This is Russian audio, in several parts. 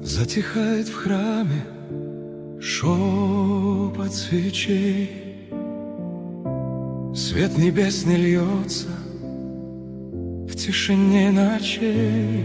Затихает в храме шепот свечей, свет небесный льется в тишине ночей.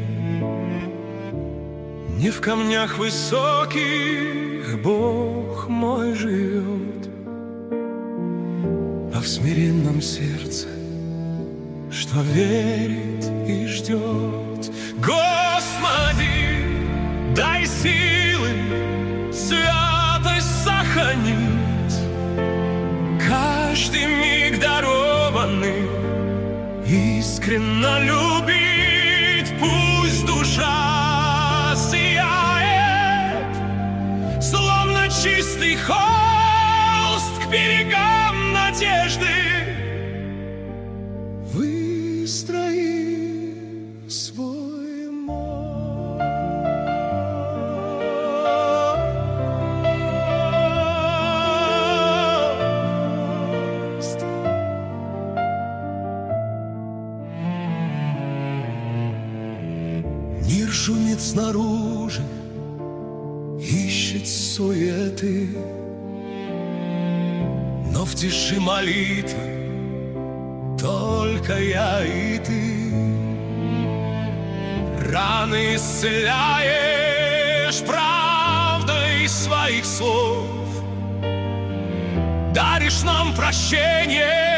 Не в камнях высоких Бог мой живет, а в смиренном сердце, что верит и ждет. Господи, дай силы святость сохранить, каждый миг дарованный искренно любить. Пусть душа сияет, словно чистый холст к берегам надежды. Выстрои свой мост. Мир шумит снаружи, ищет суеты, но в тиши молитвы только я и ты. Раны исцеляешь правдой своих слов, даришь нам прощение